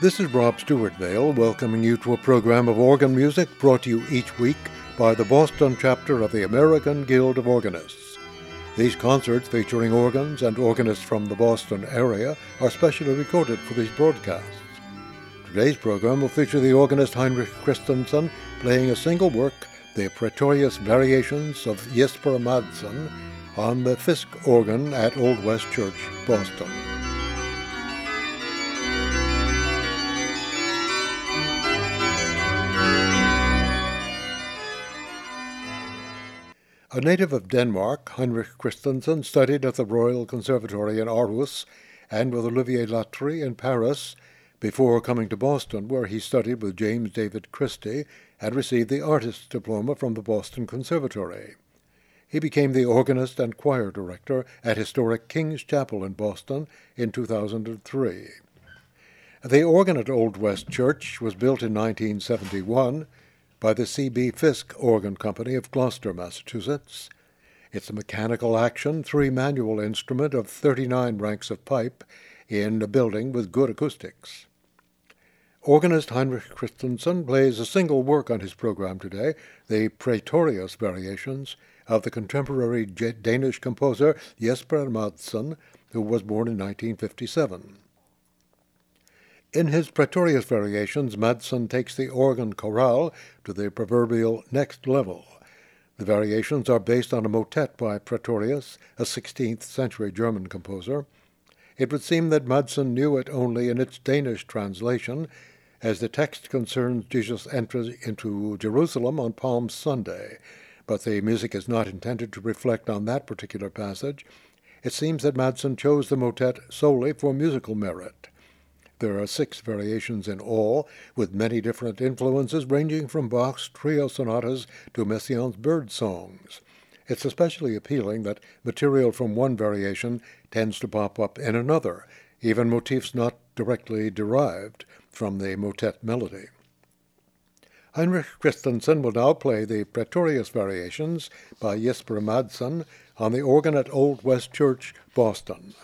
This is Rob Stewart Vale welcoming you to a program of organ music brought to you each week by the Boston chapter of the American Guild of Organists. These concerts featuring organs and organists from the Boston area are specially recorded for these broadcasts. Today's program will feature the organist Heinrich Christensen playing a single work, the Praetorius Variations of Jesper Madsen, on the Fisk organ at Old West Church, Boston. A native of Denmark, Heinrich Christensen studied at the Royal Conservatory in Aarhus and with Olivier Latry in Paris before coming to Boston, where he studied with James David Christie and received the artist's diploma from the Boston Conservatory. He became the organist and choir director at historic King's Chapel in Boston in 2003. The organ at Old West Church was built in 1971 by the C.B. Fisk Organ Company of Gloucester, Massachusetts. It's a mechanical action, three-manual instrument of 39 ranks of pipe in a building with good acoustics. Organist Heinrich Christensen plays a single work on his program today, the Praetorius Variations of the contemporary Danish composer Jesper Madsen, who was born in 1957. In his Praetorius Variations, Madsen takes the organ chorale to the proverbial next level. The variations are based on a motet by Praetorius, a 16th century German composer. It would seem that Madsen knew it only in its Danish translation, as the text concerns Jesus' entry into Jerusalem on Palm Sunday, but the music is not intended to reflect on that particular passage. It seems that Madsen chose the motet solely for musical merit. There are 6 variations in all, with many different influences ranging from Bach's trio sonatas to Messiaen's bird songs. It's especially appealing that material from one variation tends to pop up in another, even motifs not directly derived from the motet melody. Heinrich Christensen will now play the Praetorius Variations by Jesper Madsen on the organ at Old West Church, Boston.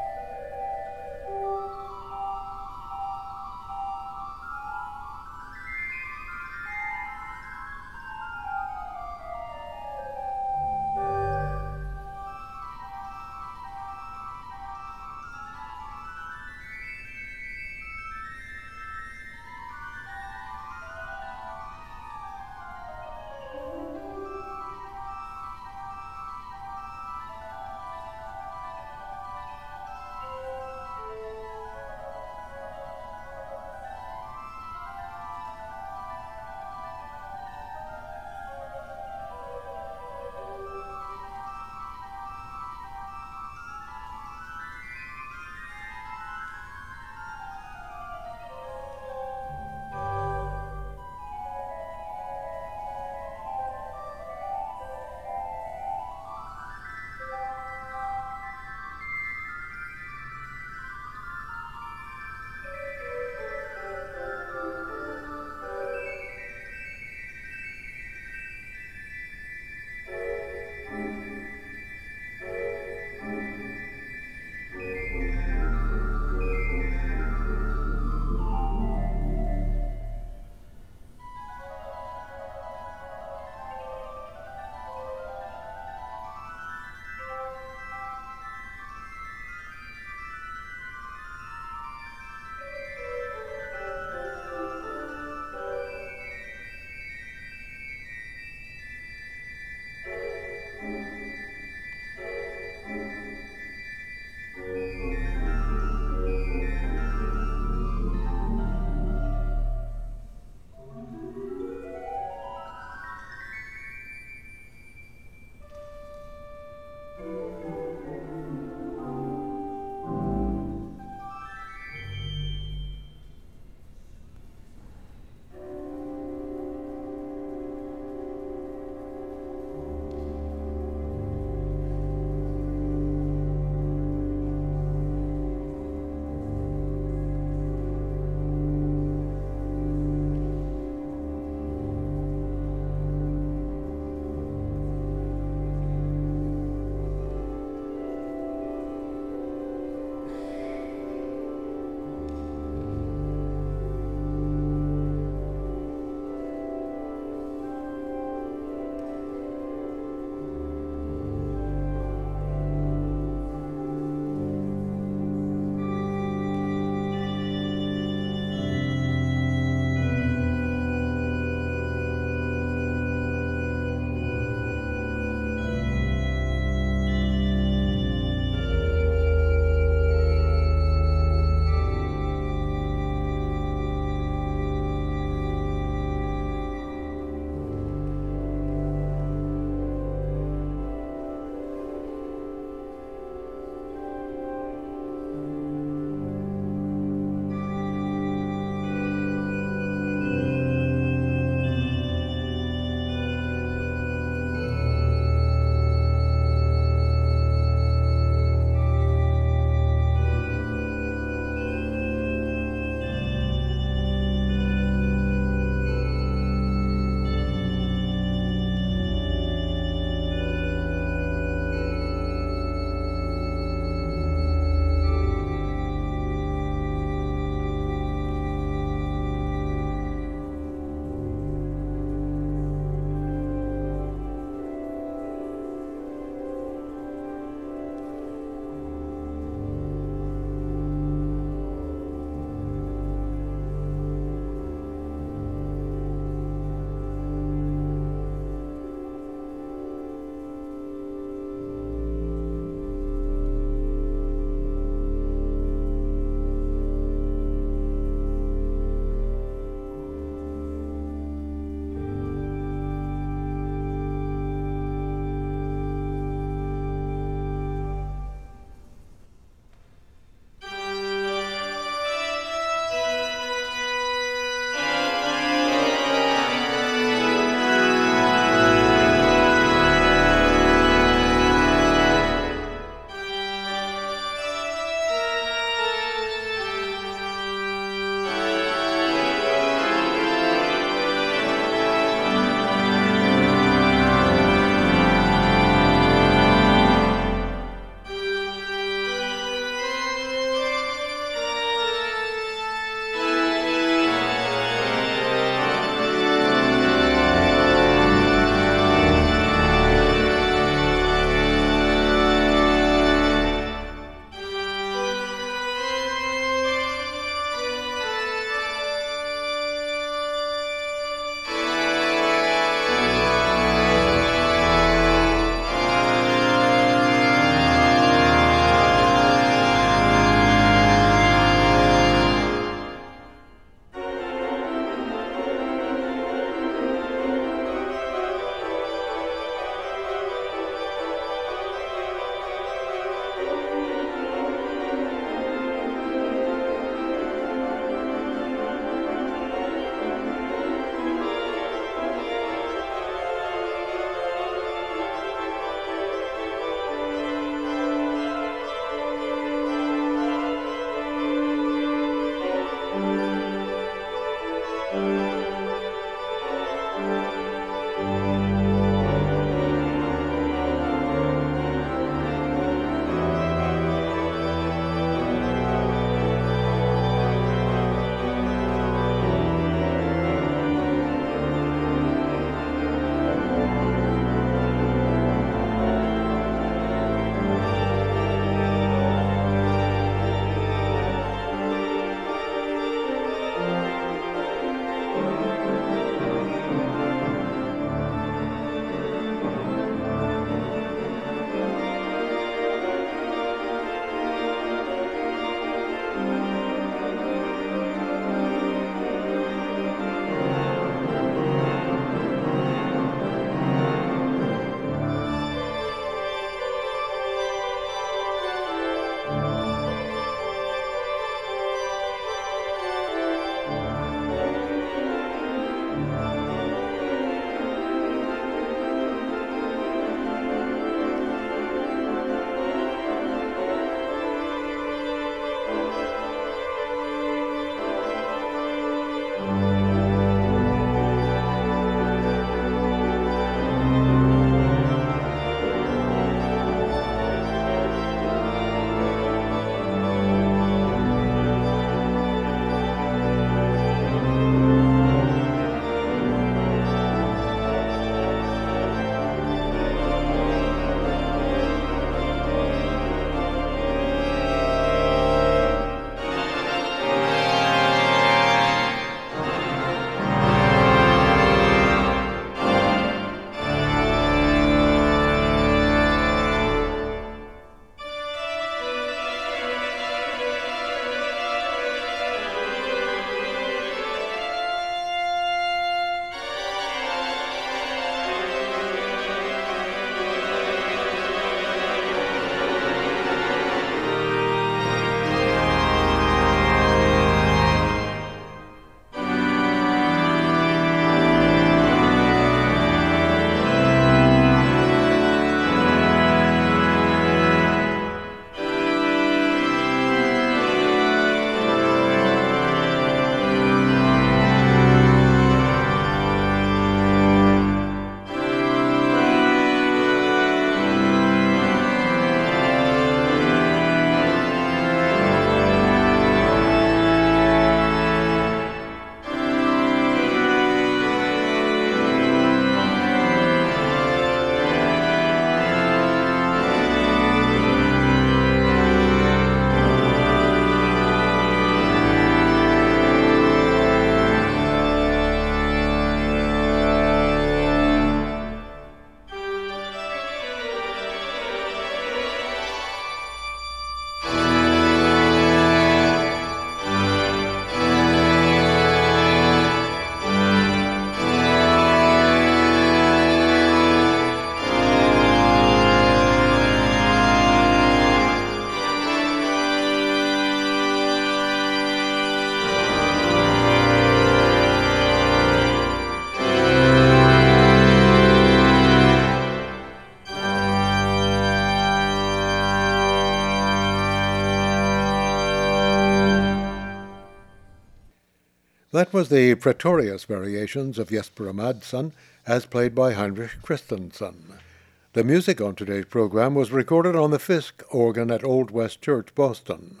That was the Pretorius variations of Jesper Madsen, as played by Heinrich Christensen. The music on today's program was recorded on the Fisk organ at Old West Church, Boston.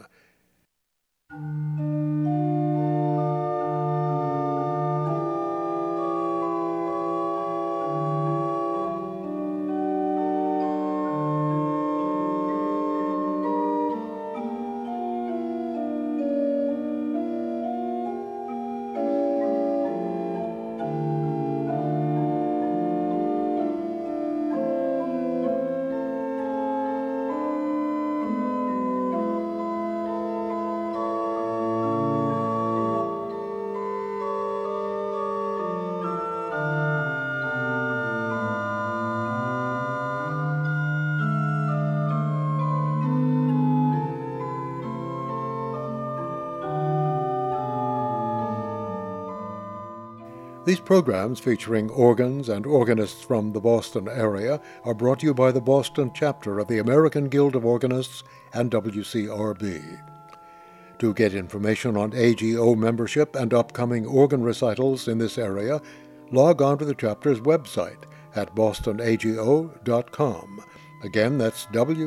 These programs, featuring organs and organists from the Boston area, are brought to you by the Boston chapter of the American Guild of Organists and WCRB. To get information on AGO membership and upcoming organ recitals in this area, log on to the chapter's website at bostonago.com. Again, that's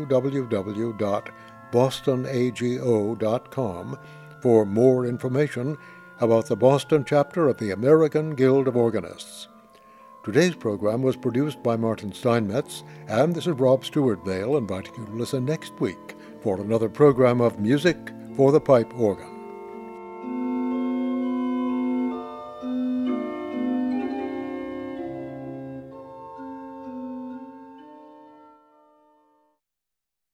www.bostonago.com for more information about the Boston chapter of the American Guild of Organists. Today's program was produced by Martin Steinmetz, and this is Rob Stewart-Vail inviting you to listen next week for another program of Music for the Pipe Organ.